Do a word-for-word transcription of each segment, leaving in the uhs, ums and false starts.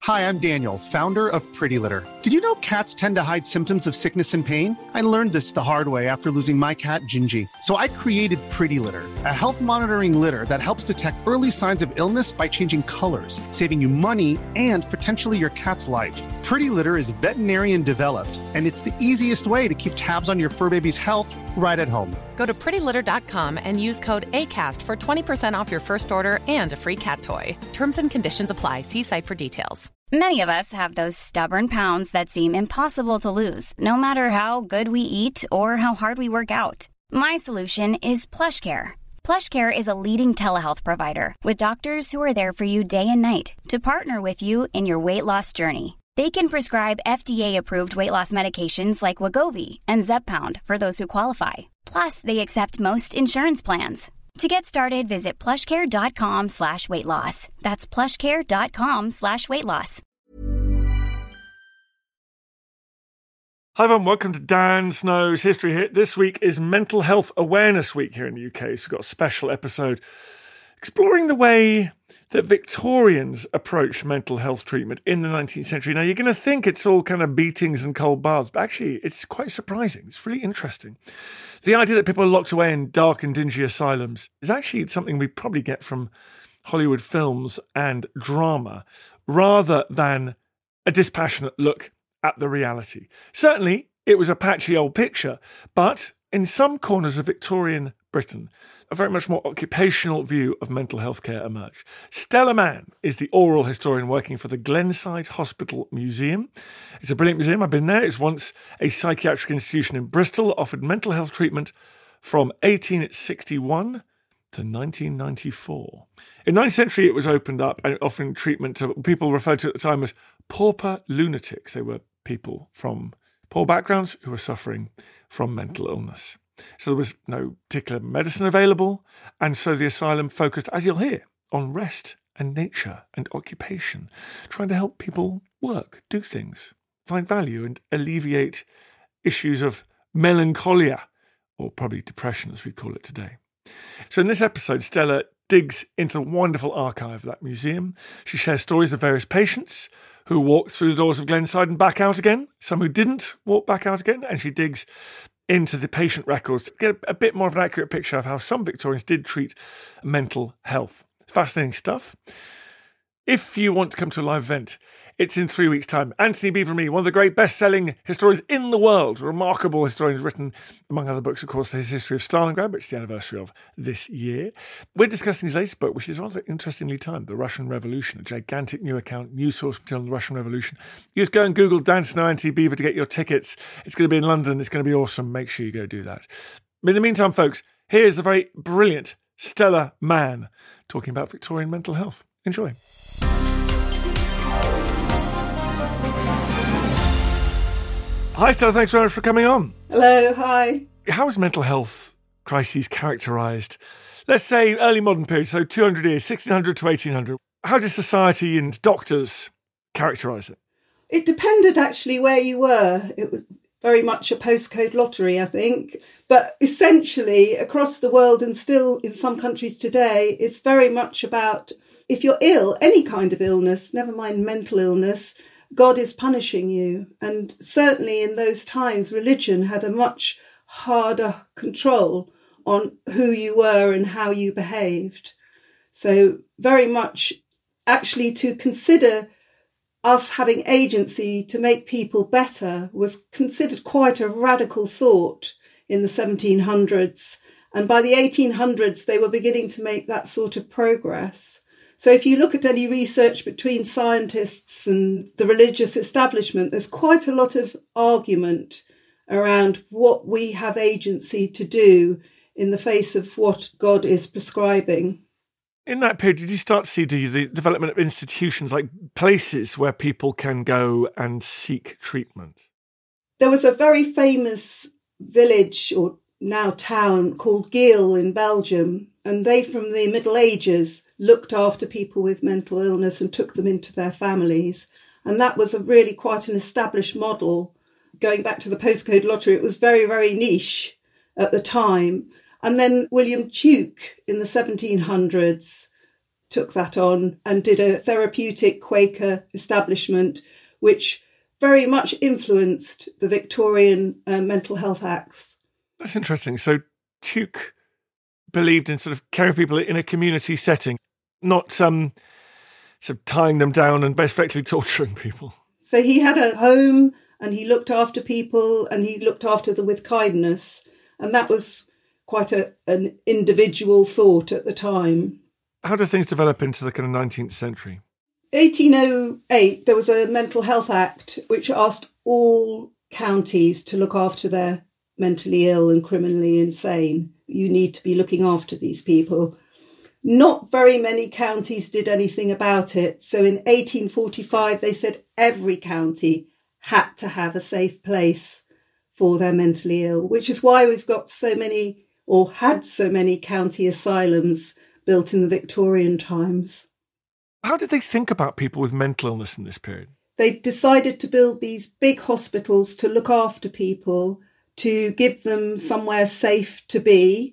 Hi, I'm Daniel, founder of Pretty Litter. Did you know cats tend to hide symptoms of sickness and pain? I learned this the hard way after losing my cat, Gingy. So I created Pretty Litter, a health monitoring litter that helps detect early signs of illness by changing colors, saving you money and potentially your cat's life. Pretty Litter is veterinarian developed, and it's the easiest way to keep tabs on your fur baby's health right at home. Go to pretty litter dot com and use code ACAST for twenty percent off your first order and a free cat toy. Terms and conditions apply. See site for details. Many of us have those stubborn pounds that seem impossible to lose, no matter how good we eat or how hard we work out. My solution is PlushCare. PlushCare is a leading telehealth provider with doctors who are there for you day and night to partner with you in your weight loss journey. They can prescribe F D A-approved weight loss medications like Wegovy and Zepbound for those who qualify. Plus, they accept most insurance plans. To get started, visit plushcare.com slash weight loss. That's plushcare.com slash weight loss. Hi everyone, welcome to Dan Snow's History Hit. This week is Mental Health Awareness Week here in the U K, so we've got a special episode exploring the way that Victorians approached mental health treatment in the nineteenth century. Now, you're going to think it's all kind of beatings and cold baths, but actually it's quite surprising. It's really interesting. The idea that people are locked away in dark and dingy asylums is actually something we probably get from Hollywood films and drama, rather than a dispassionate look at the reality. Certainly, it was a patchy old picture, but in some corners of Victorian Britain, a very much more occupational view of mental health care emerged. Stella Mann is the oral historian working for the Glenside Hospital Museum. It's a brilliant museum. I've been there. It's once a psychiatric institution in Bristol that offered mental health treatment from eighteen sixty-one to nineteen ninety-four. In the nineteenth century, it was opened up and offering treatment to people referred to at the time as pauper lunatics. They were people from poor backgrounds who were suffering from mental illness. So there was no particular medicine available, and so the asylum focused, as you'll hear, on rest and nature and occupation, trying to help people work, do things, find value and alleviate issues of melancholia, or probably depression as we'd call it today. So in this episode, Stella digs into the wonderful archive of that museum. She shares stories of various patients who walked through the doors of Glenside and back out again, some who didn't walk back out again, and she digs into the patient records to get a bit more of an accurate picture of how some Victorians did treat mental health. Fascinating stuff. If you want to come to a live event, it's in three weeks' time. Anthony Beevor and me, one of the great best-selling historians in the world, remarkable historian, written, among other books, of course, his history of Stalingrad, which is the anniversary of this year. We're discussing his latest book, which is rather interestingly timed, The Russian Revolution, a gigantic new account, news source material on the Russian Revolution. You just go and Google Dan Snow, Anthony Beevor to get your tickets. It's going to be in London. It's going to be awesome. Make sure you go do that. In the meantime, folks, here's the very brilliant Stella Mann talking about Victorian mental health. Enjoy. Hi, Stella. Thanks very much for coming on. Hello. Hi. How is mental health crises characterised? Let's say early modern period, so two hundred years, sixteen hundred to eighteen hundred. How did society and doctors characterise it? It depended actually where you were. It was very much a postcode lottery, I think. But essentially, across the world and still in some countries today, it's very much about if you're ill, any kind of illness, never mind mental illness, God is punishing you. And certainly in those times, religion had a much harder control on who you were and how you behaved. So very much actually to consider us having agency to make people better was considered quite a radical thought in the seventeen hundreds. And by the eighteen hundreds, they were beginning to make that sort of progress. So if you look at any research between scientists and the religious establishment, there's quite a lot of argument around what we have agency to do in the face of what God is prescribing. In that period, did you start to see do the development of institutions, like places where people can go and seek treatment? There was a very famous village, or now town, called Geel in Belgium, and they, from the Middle Ages, looked after people with mental illness and took them into their families. And that was a really quite an established model. Going back to the postcode lottery, it was very, very niche at the time. And then William Tuke in the seventeen hundreds took that on and did a therapeutic Quaker establishment, which very much influenced the Victorian uh, Mental Health Acts. That's interesting. So Tuke believed in sort of caring for people in a community setting, not um, sort of tying them down and effectively torturing people. So he had a home and he looked after people and he looked after them with kindness. And that was quite a, an individual thought at the time. How did things develop into the kind of nineteenth century? eighteen oh eight, there was a Mental Health Act which asked all counties to look after their mentally ill and criminally insane. You need to be looking after these people. Not very many counties did anything about it. So in eighteen forty-five, they said every county had to have a safe place for their mentally ill, which is why we've got so many, or had so many county asylums built in the Victorian times. How did they think about people with mental illness in this period? They decided to build these big hospitals to look after people, to give them somewhere safe to be,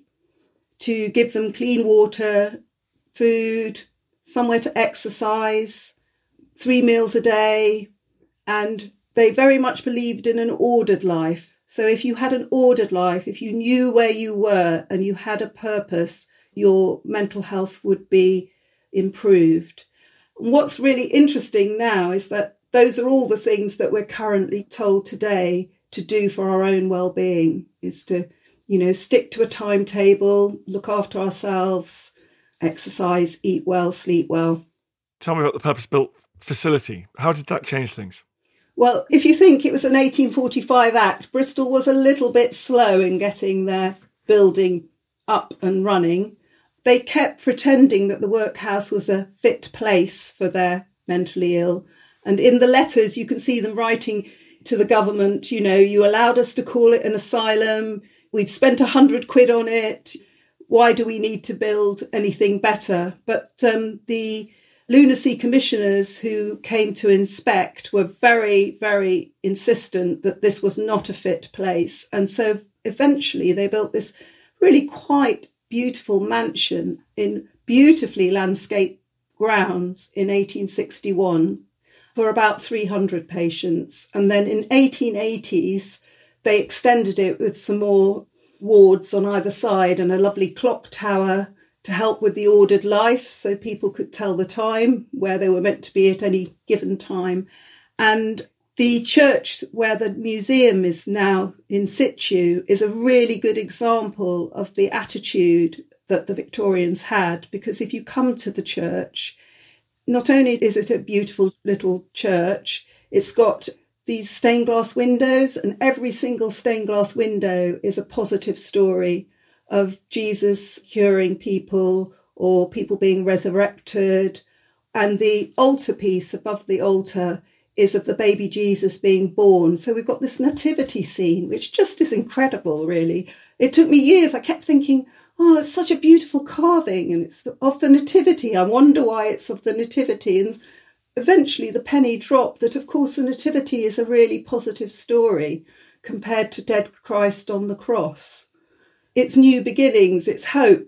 to give them clean water, food, somewhere to exercise, three meals a day. And they very much believed in an ordered life. So if you had an ordered life, if you knew where you were and you had a purpose, your mental health would be improved. What's really interesting now is that those are all the things that we're currently told today to do for our own well-being, is to, you know, stick to a timetable, look after ourselves, exercise, eat well, sleep well. Tell me about the purpose-built facility. How did that change things? Well, if you think it was an eighteen forty-five act, Bristol was a little bit slow in getting their building up and running. They kept pretending that the workhouse was a fit place for their mentally ill. And in the letters, you can see them writing to the government, you know, you allowed us to call it an asylum. We've spent a hundred quid on it. Why do we need to build anything better? But um, the lunacy commissioners who came to inspect were very, very insistent that this was not a fit place. And so eventually they built this really quite beautiful mansion in beautifully landscaped grounds in eighteen sixty-one for about three hundred patients. And then in eighteen eighties, they extended it with some more wards on either side and a lovely clock tower to help with the ordered life, so people could tell the time where they were meant to be at any given time. And the church where the museum is now in situ is a really good example of the attitude that the Victorians had, because if you come to the church, not only is it a beautiful little church, it's got these stained glass windows, and every single stained glass window is a positive story of Jesus curing people or people being resurrected. And the altarpiece above the altar is of the baby Jesus being born. So we've got this nativity scene, which just is incredible, really. It took me years. I kept thinking, oh, it's such a beautiful carving and it's of the nativity. I wonder why it's of the nativity. And eventually the penny dropped that, of course, the nativity is a really positive story compared to dead Christ on the cross. It's new beginnings, it's hope.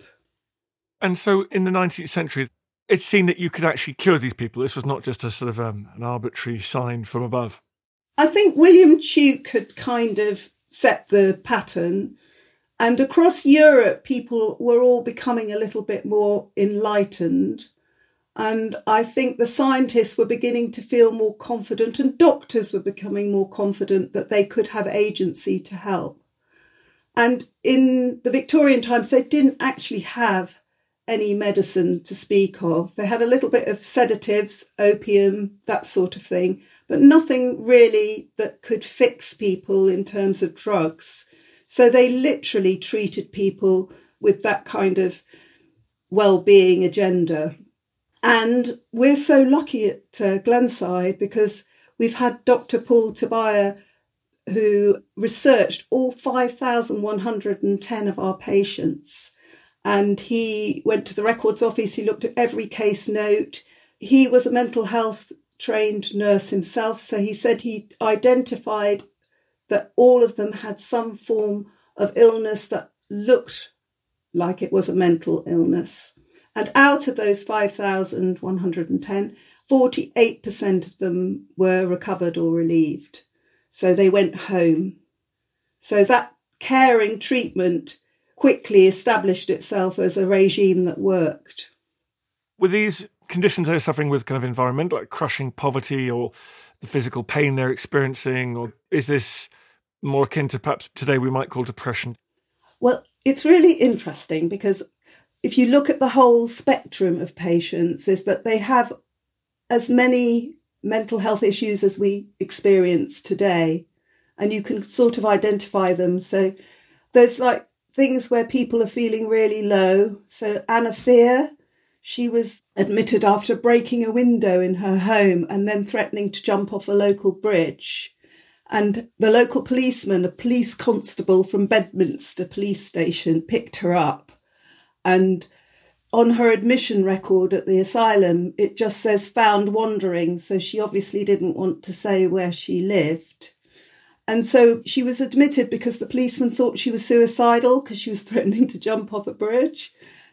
And so in the nineteenth century, it's seen that you could actually cure these people. This was not just a sort of um, an arbitrary sign from above. I think William Tuke had kind of set the pattern. And across Europe, people were all becoming a little bit more enlightened. And I think the scientists were beginning to feel more confident, and doctors were becoming more confident that they could have agency to help. And in the Victorian times, they didn't actually have any medicine to speak of. They had a little bit of sedatives, opium, that sort of thing, but nothing really that could fix people in terms of drugs. So they literally treated people with that kind of well-being agenda. And we're so lucky at uh, Glenside because we've had Doctor Paul Tobiah, who researched all five thousand one hundred ten of our patients. And he went to the records office, he looked at every case note. He was a mental health trained nurse himself, so he said he identified that all of them had some form of illness that looked like it was a mental illness. And out of those five thousand one hundred ten, forty-eight percent of them were recovered or relieved. So they went home. So that caring treatment quickly established itself as a regime that worked. Were these conditions they're suffering with kind of environmental, like crushing poverty or the physical pain they're experiencing, or is this more akin to perhaps today we might call depression? Well, it's really interesting because if you look at the whole spectrum of patients, is that they have as many mental health issues as we experience today, and you can sort of identify them. So there's like things where people are feeling really low. So Anna Fear, she was admitted after breaking a window in her home and then threatening to jump off a local bridge. And the local policeman, a police constable from Bedminster police station, picked her up. And on her admission record at the asylum, it just says found wandering. So she obviously didn't want to say where she lived. And so she was admitted because the policeman thought she was suicidal because she was threatening to jump off a bridge.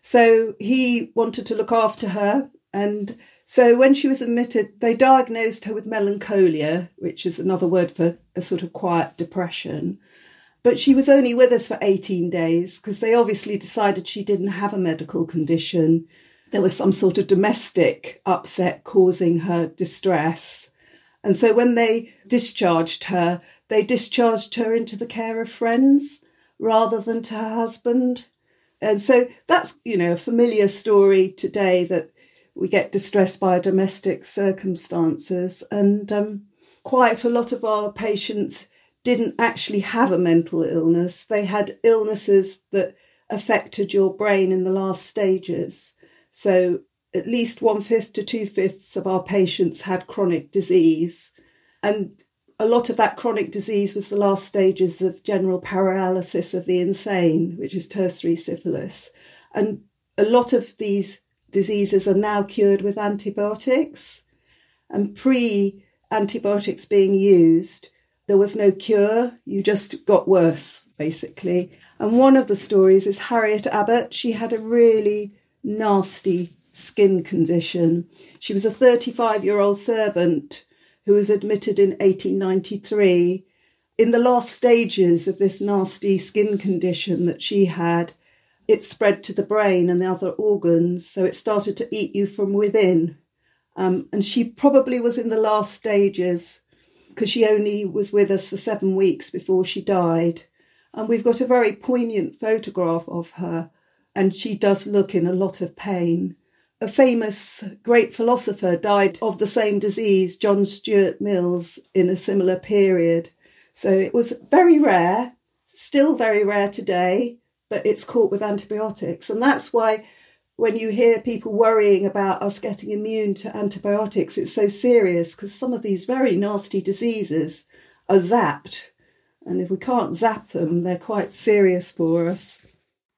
So he wanted to look after her. And so when she was admitted, they diagnosed her with melancholia, which is another word for a sort of quiet depression. But she was only with us for eighteen days because they obviously decided she didn't have a medical condition. There was some sort of domestic upset causing her distress. And so when they discharged her, they discharged her into the care of friends rather than to her husband. And so that's, you know, a familiar story today that we get distressed by domestic circumstances. And um, quite a lot of our patients didn't actually have a mental illness. They had illnesses that affected your brain in the last stages. So at least one-fifth to two-fifths of our patients had chronic disease. And a lot of that chronic disease was the last stages of general paralysis of the insane, which is tertiary syphilis. And a lot of these diseases are now cured with antibiotics. And pre-antibiotics being used, there was no cure. You just got worse, basically. And one of the stories is Harriet Abbott. She had a really nasty skin condition. She was a thirty-five-year-old servant who was admitted in eighteen ninety-three. In the last stages of this nasty skin condition that she had, it spread to the brain and the other organs, so it started to eat you from within. Um, and she probably was in the last stages because she only was with us for seven weeks before she died. And we've got a very poignant photograph of her, and she does look in a lot of pain. A famous great philosopher died of the same disease, John Stuart Mills, in a similar period. So it was very rare, still very rare today, but it's caught with antibiotics. And that's why when you hear people worrying about us getting immune to antibiotics, it's so serious, because some of these very nasty diseases are zapped. And if we can't zap them, they're quite serious for us.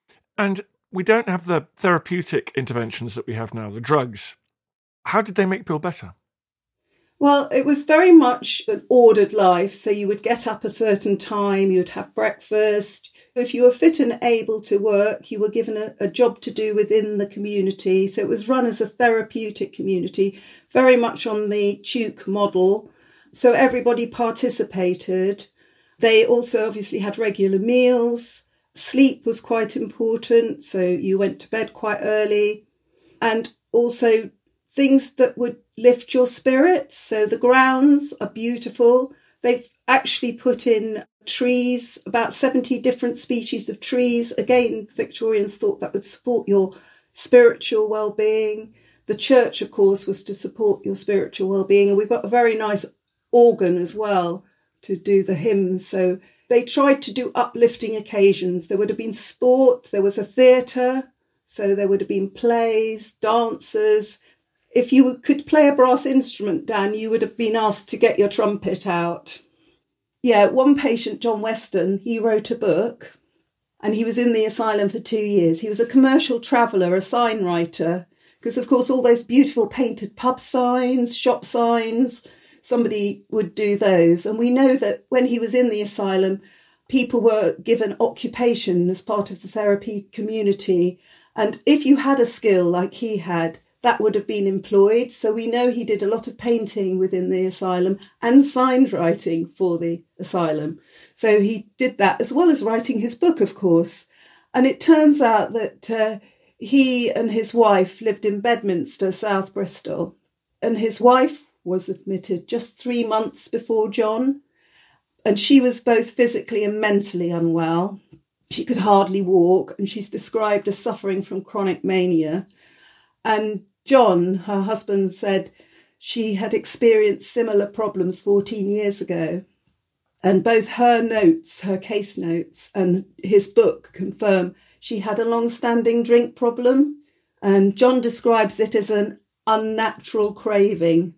And we don't have the therapeutic interventions that we have now, the drugs. How did they make people better? Well, it was very much an ordered life. So you would get up a certain time, you'd have breakfast. If you were fit and able to work, you were given a, a job to do within the community. So it was run as a therapeutic community, very much on the Tuke model. So everybody participated. They also obviously had regular meals. Sleep was quite important, so you went to bed quite early. And also things that would lift your spirits. So the grounds are beautiful. They've actually put in trees, about seventy different species of trees. Again, Victorians thought that would support your spiritual well-being. The church, of course, was to support your spiritual well-being. And we've got a very nice organ as well to do the hymns. So they tried to do uplifting occasions. There would have been sport, there was a theatre, so there would have been plays, dancers. If you could play a brass instrument, Dan, you would have been asked to get your trumpet out. Yeah, one patient, John Weston, he wrote a book and he was in the asylum for two years. He was a commercial traveller, a sign writer, because, of course, all those beautiful painted pub signs, shop signs, somebody would do those. And we know that when he was in the asylum, people were given occupation as part of the therapy community. And if you had a skill like he had, that would have been employed. So we know he did a lot of painting within the asylum and signed writing for the asylum. So he did that as well as writing his book, of course. And it turns out that uh, he and his wife lived in Bedminster, South Bristol. And his wife was admitted just three months before John. And she was both physically and mentally unwell. She could hardly walk, and she's described as suffering from chronic mania. And John, her husband, said she had experienced similar problems fourteen years ago. And both her notes, her case notes, and his book confirm she had a long-standing drink problem. And John describes it as an unnatural craving.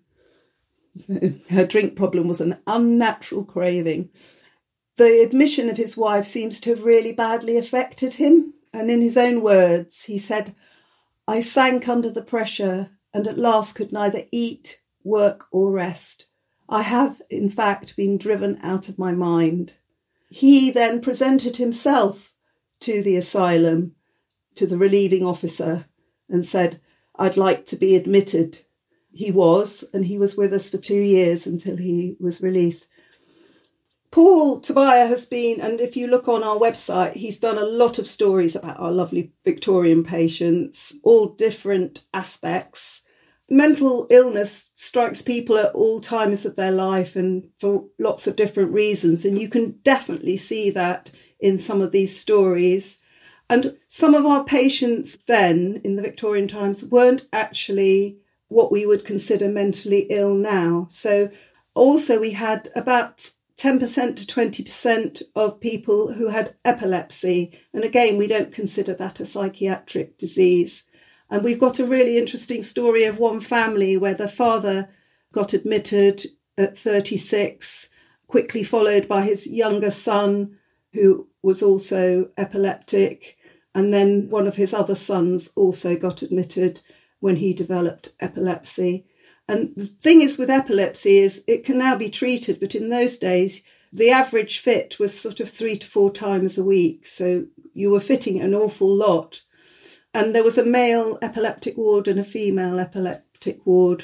Her drink problem was an unnatural craving. The admission of his wife seems to have really badly affected him. And in his own words, he said, "I sank under the pressure and at last could neither eat, work or rest. I have, in fact, been driven out of my mind." He then presented himself to the asylum, to the relieving officer, and said, "I'd like to be admitted." He was, and he was with us for two years until he was released. Paul Tobiah has been, and if you look on our website, he's done a lot of stories about our lovely Victorian patients, all different aspects. Mental illness strikes people at all times of their life and for lots of different reasons. And you can definitely see that in some of these stories. And some of our patients then in the Victorian times weren't actually what we would consider mentally ill now. So also we had about ten percent to twenty percent of people who had epilepsy. And again, we don't consider that a psychiatric disease. And we've got a really interesting story of one family where the father got admitted at thirty-six, quickly followed by his younger son, who was also epileptic. And then one of his other sons also got admitted when he developed epilepsy. And the thing is with epilepsy is it can now be treated, but in those days, the average fit was sort of three to four times a week. So you were fitting an awful lot. And there was a male epileptic ward and a female epileptic ward.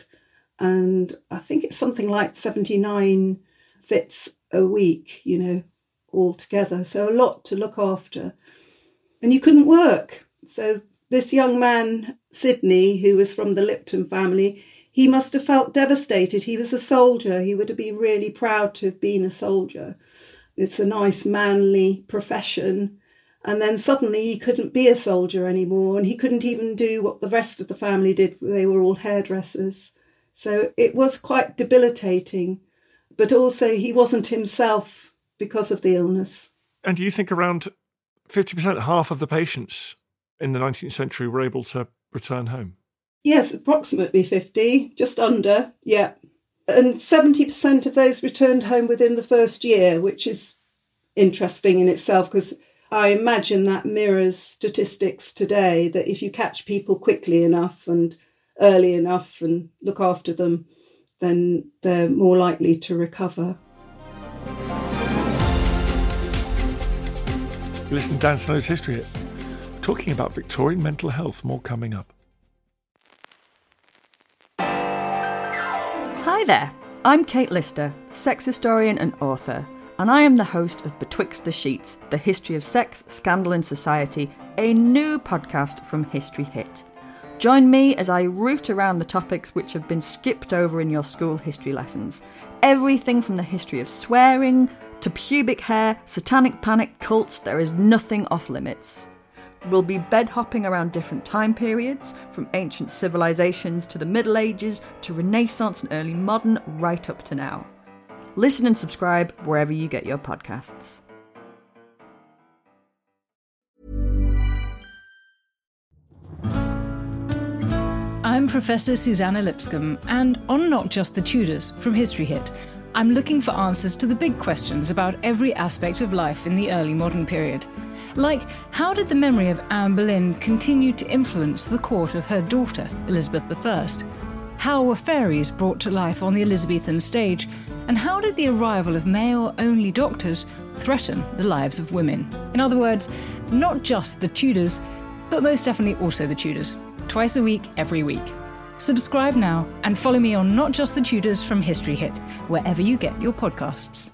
And I think it's something like seventy-nine fits a week, you know, altogether. So a lot to look after. And you couldn't work. So this young man, Sidney, who was from the Lipton family, he must have felt devastated. He was a soldier. He would have been really proud to have been a soldier. It's a nice, manly profession. And then suddenly he couldn't be a soldier anymore, and he couldn't even do what the rest of the family did. They were all hairdressers. So it was quite debilitating. But also he wasn't himself because of the illness. And do you think around fifty percent, half of the patients in the nineteenth century were able to return home? Yes, approximately fifty, just under, yeah. And seventy percent of those returned home within the first year, which is interesting in itself, because I imagine that mirrors statistics today, that if you catch people quickly enough and early enough and look after them, then they're more likely to recover. Listen to Dan Snow's History Hit, talking about Victorian mental health. More coming up. Hi there, I'm Kate Lister, sex historian and author, and I am the host of Betwixt the Sheets, the history of sex, scandal and society, a new podcast from History Hit. Join me as I root around the topics which have been skipped over in your school history lessons. Everything from the history of swearing to pubic hair, satanic panic, cults, there is nothing off limits. We'll be bed hopping around different time periods, from ancient civilizations to the Middle Ages to Renaissance and early modern, right up to now. Listen and subscribe wherever you get your podcasts. I'm Professor Susanna Lipscomb, and on Not Just the Tudors from History Hit, I'm looking for answers to the big questions about every aspect of life in the early modern period. Like, how did the memory of Anne Boleyn continue to influence the court of her daughter, Elizabeth the First? How were fairies brought to life on the Elizabethan stage? And how did the arrival of male-only doctors threaten the lives of women? In other words, not just the Tudors, but most definitely also The Tudors. Twice a week, every week. Subscribe now and follow me on Not Just the Tudors from History Hit, wherever you get your podcasts.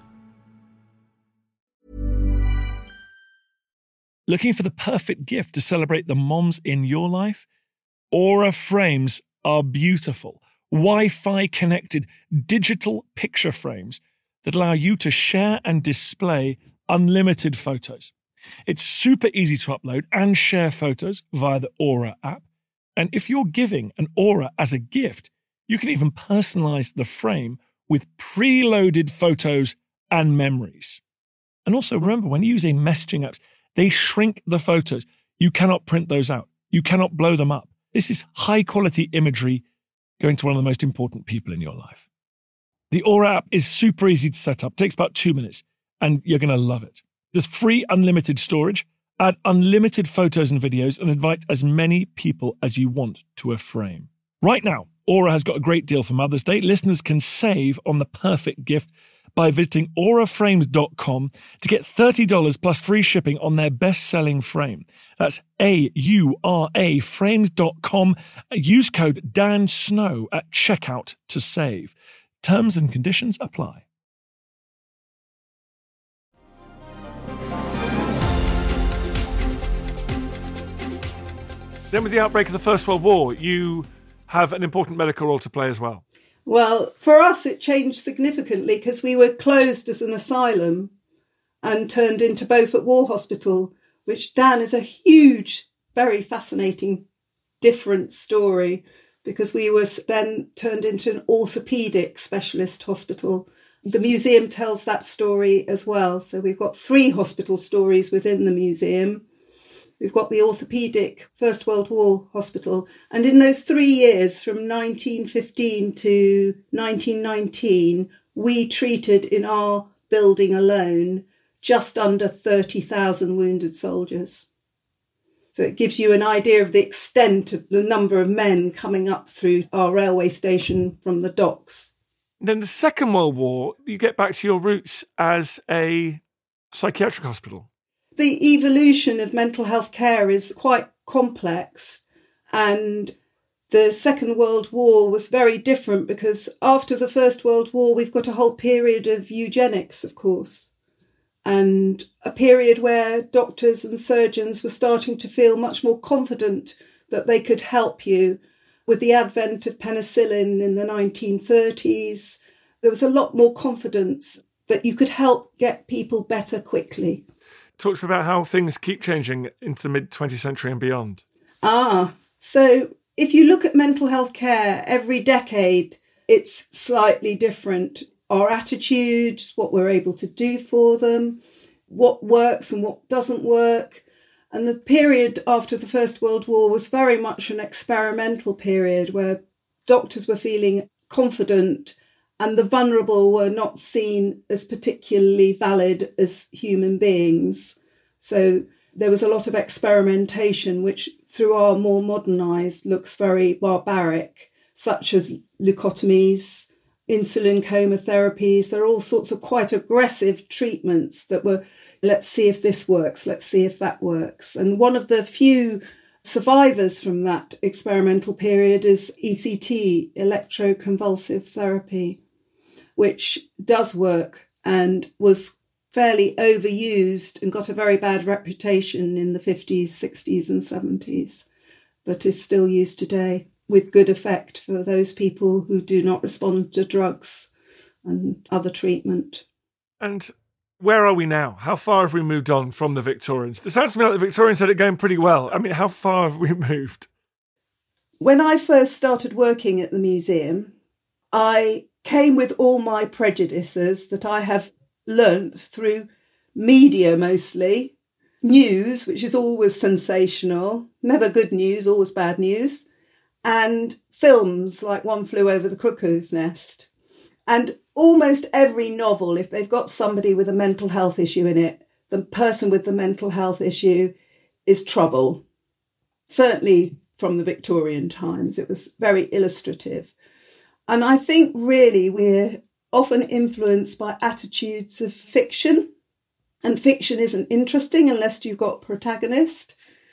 Looking for the perfect gift to celebrate the moms in your life? Aura frames are beautiful, Wi-Fi connected digital picture frames that allow you to share and display unlimited photos. It's super easy to upload and share photos via the Aura app. And if you're giving an Aura as a gift, you can even personalize the frame with preloaded photos and memories. And also remember, when you're using messaging apps, they shrink the photos. You cannot print those out. You cannot blow them up. This is high quality imagery going to one of the most important people in your life. The Aura app is super easy to set up. It takes about two minutes and you're going to love it. There's free unlimited storage. Add unlimited photos and videos and invite as many people as you want to a frame. Right now, Aura has got a great deal for Mother's Day. Listeners can save on the perfect gift by visiting aura frames dot com to get thirty dollars plus free shipping on their best-selling frame. That's A U R A frames dot com. Use code Dan Snow at checkout to save. Terms and conditions apply. Then with the outbreak of the First World War, you have an important medical role to play as well. Well, for us, it changed significantly because we were closed as an asylum and turned into Beaufort War Hospital, which, Dan, is a huge, very fascinating, different story because we were then turned into an orthopaedic specialist hospital. The museum tells that story as well. So we've got three hospital stories within the museum. We've got the orthopaedic First World War Hospital. And in those three years, from nineteen fifteen to nineteen nineteen, we treated in our building alone just under thirty thousand wounded soldiers. So it gives you an idea of the extent of the number of men coming up through our railway station from the docks. Then the Second World War, you get back to your roots as a psychiatric hospital. The evolution of mental health care is quite complex, and the Second World War was very different because after the First World War, we've got a whole period of eugenics, of course, and a period where doctors and surgeons were starting to feel much more confident that they could help you. With the advent of penicillin in the nineteen thirties, there was a lot more confidence that you could help get people better quickly. Talk to me about how things keep changing into the mid-twentieth century and beyond. Ah, so if you look at mental health care, every decade it's slightly different. Our attitudes, what we're able to do for them, what works and what doesn't work. And the period after the First World War was very much an experimental period where doctors were feeling confident and the vulnerable were not seen as particularly valid as human beings. So there was a lot of experimentation, which through our more modern eyes looks very barbaric, such as leucotomies, insulin coma therapies. There are all sorts of quite aggressive treatments that were, let's see if this works, let's see if that works. And one of the few survivors from that experimental period is E C T, electroconvulsive therapy, which does work and was fairly overused and got a very bad reputation in the fifties, sixties and seventies, but is still used today with good effect for those people who do not respond to drugs and other treatment. And where are we now? How far have we moved on from the Victorians? It sounds to me like the Victorians had it going pretty well. I mean, how far have we moved? When I first started working at the museum, I came with all my prejudices that I have learnt through media mostly, news, which is always sensational, never good news, always bad news, and films like One Flew Over the Cuckoo's Nest. And almost every novel, if they've got somebody with a mental health issue in it, the person with the mental health issue is trouble. Certainly from the Victorian times, it was very illustrative. And I think really we're often influenced by attitudes of fiction. And fiction isn't interesting unless you've got a protagonist.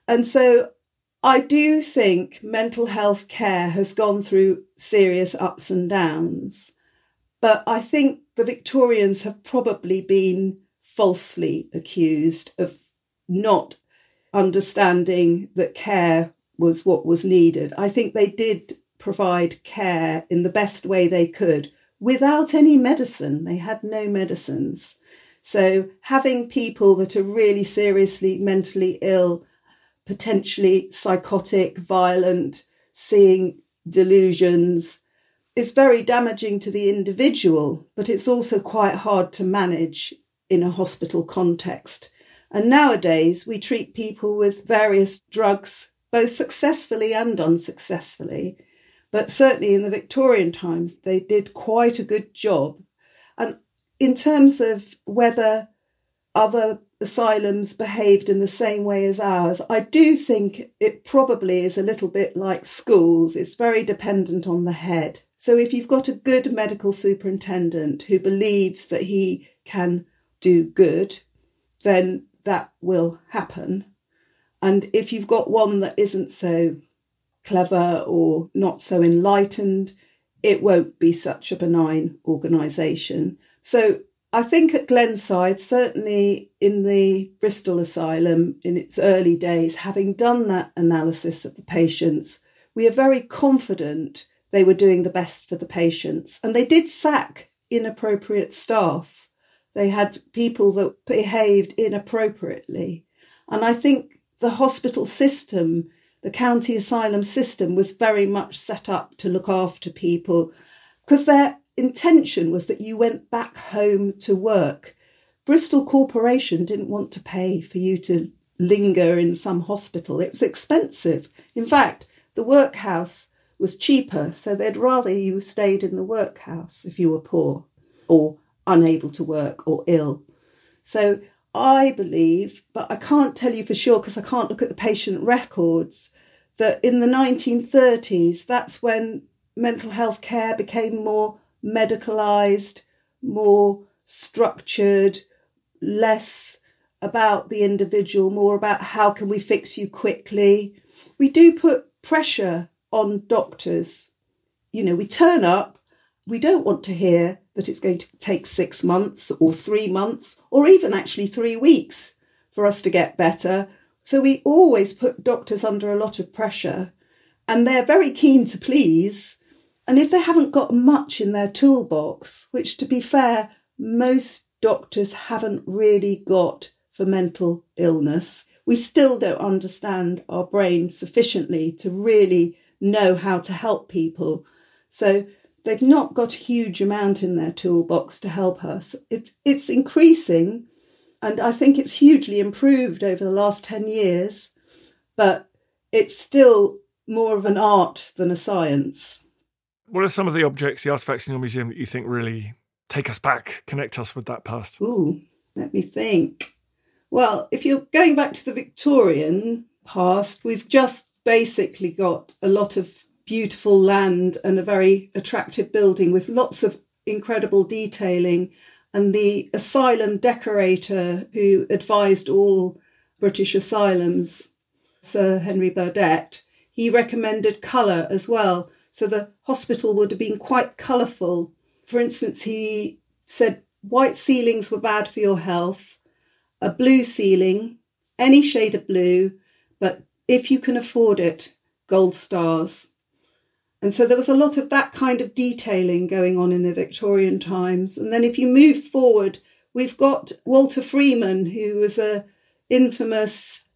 And so I do think mental health care has gone through serious ups and downs, but I think the Victorians have probably been falsely accused of not understanding that care was what was needed. I think they did provide care in the best way they could without any medicine. They had no medicines. So having people that are really seriously mentally ill, potentially psychotic, violent, seeing delusions, is very damaging to the individual, but it's also quite hard to manage in a hospital context. And nowadays we treat people with various drugs, both successfully and unsuccessfully. But certainly in the Victorian times, they did quite a good job. And in terms of whether other asylums behaved in the same way as ours, I do think it probably is a little bit like schools. It's very dependent on the head. So if you've got a good medical superintendent who believes that he can do good, then that will happen. And if you've got one that isn't so clever or not so enlightened, it won't be such a benign organisation. So I think at Glenside, certainly in the Bristol Asylum in its early days, having done that analysis of the patients, we are very confident they were doing the best for the patients. And they did sack inappropriate staff. They had people that behaved inappropriately. And I think the hospital system, the county asylum system, was very much set up to look after people because their intention was that you went back home to work. Bristol Corporation didn't want to pay for you to linger in some hospital. It was expensive. In fact, the workhouse was cheaper, so they'd rather you stayed in the workhouse if you were poor or unable to work or ill. So I believe, but I can't tell you for sure because I can't look at the patient records, that in the nineteen thirties, that's when mental health care became more medicalised, more structured, less about the individual, more about how can we fix you quickly. We do put pressure on doctors. You know, we turn up, we don't want to hear that it's going to take six months or three months or even actually three weeks for us to get better. So we always put doctors under a lot of pressure, and they're very keen to please. And if they haven't got much in their toolbox, which to be fair, most doctors haven't really got for mental illness, we still don't understand our brain sufficiently to really know how to help people. So they've not got a huge amount in their toolbox to help us. It's, it's increasing, and I think it's hugely improved over the last ten years, but it's still more of an art than a science. What are some of the objects, the artefacts in your museum that you think really take us back, connect us with that past? Ooh, let me think. Well, if you're going back to the Victorian past, we've just basically got a lot of beautiful land and a very attractive building with lots of incredible detailing. And the asylum decorator who advised all British asylums, Sir Henry Burdett, he recommended colour as well. So the hospital would have been quite colourful. For instance, he said white ceilings were bad for your health, a blue ceiling, any shade of blue, but if you can afford it, gold stars. And so there was a lot of that kind of detailing going on in the Victorian times. And then if you move forward, we've got Walter Freeman, who was an infamous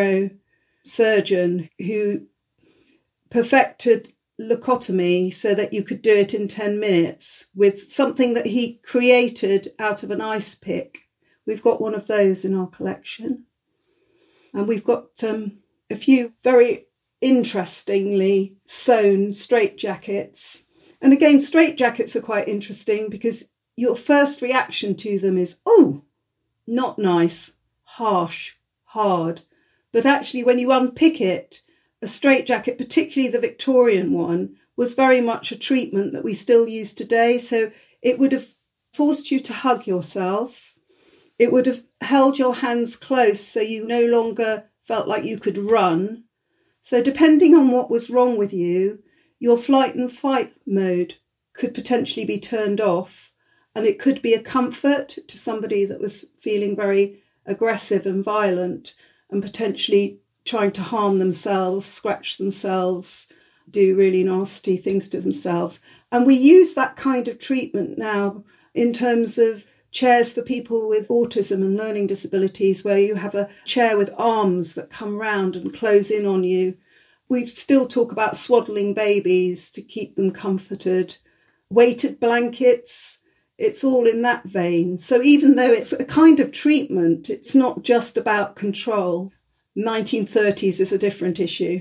neurosurgeon who perfected leucotomy so that you could do it in ten minutes with something that he created out of an ice pick. We've got one of those in our collection. And we've got um, a few very interestingly sewn straitjackets. And again, straitjackets are quite interesting because your first reaction to them is, oh, not nice, harsh, hard. But actually, when you unpick it, a straitjacket, particularly the Victorian one, was very much a treatment that we still use today. So it would have forced you to hug yourself. It would have held your hands close so you no longer felt like you could run. So depending on what was wrong with you, your flight and fight mode could potentially be turned off, and it could be a comfort to somebody that was feeling very aggressive and violent and potentially trying to harm themselves, scratch themselves, do really nasty things to themselves. And we use that kind of treatment now in terms of chairs for people with autism and learning disabilities, where you have a chair with arms that come round and close in on you. We still talk about swaddling babies to keep them comforted, weighted blankets. It's all in that vein. So even though it's a kind of treatment, it's not just about control. nineteen thirties is a different issue.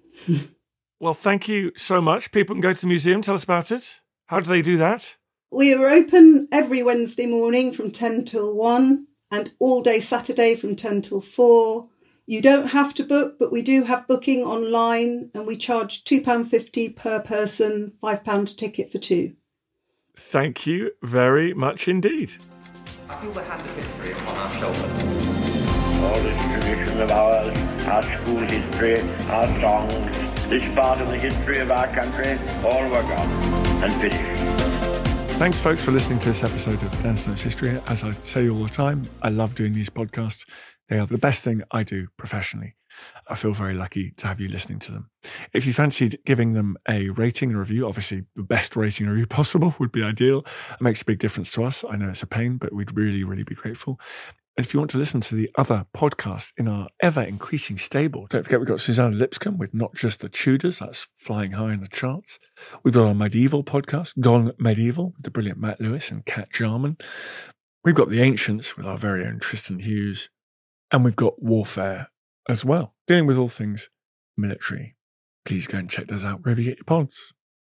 Well, thank you so much. People can go to the museum. Tell us about it. How do they do that? We are open every Wednesday morning from ten till one and all day Saturday from ten till four. You don't have to book, but we do have booking online, and we charge two pounds fifty per person, five pounds a ticket for two. Thank you very much indeed. I feel the hand of history upon our shoulders. All this tradition of ours, our school history, our songs, this part of the history of our country, all were gone and finished. Thanks, folks, for listening to this episode of Dan Snow's History. As I say all the time, I love doing these podcasts. They are the best thing I do professionally. I feel very lucky to have you listening to them. If you fancied giving them a rating and review, obviously the best rating and review possible would be ideal. It makes a big difference to us. I know it's a pain, but we'd really, really be grateful. And if you want to listen to the other podcasts in our ever-increasing stable, don't forget we've got Susanna Lipscomb with Not Just the Tudors. That's flying high in the charts. We've got our medieval podcast, Gone Medieval, with the brilliant Matt Lewis and Kat Jarman. We've got The Ancients with our very own Tristan Hughes. And we've got Warfare as well, dealing with all things military. Please go and check those out wherever you get your pods.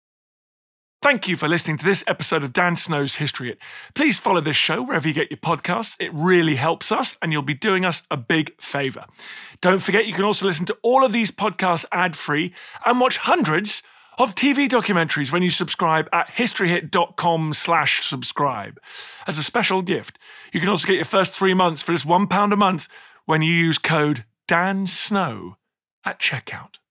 Thank you for listening to this episode of Dan Snow's History Hit. Please follow this show wherever you get your podcasts. It really helps us, and you'll be doing us a big favour. Don't forget, you can also listen to all of these podcasts ad-free and watch hundreds of T V documentaries when you subscribe at historyhit.com slash subscribe. As a special gift, you can also get your first three months for just one pound a month when you use code DANSNOW at checkout.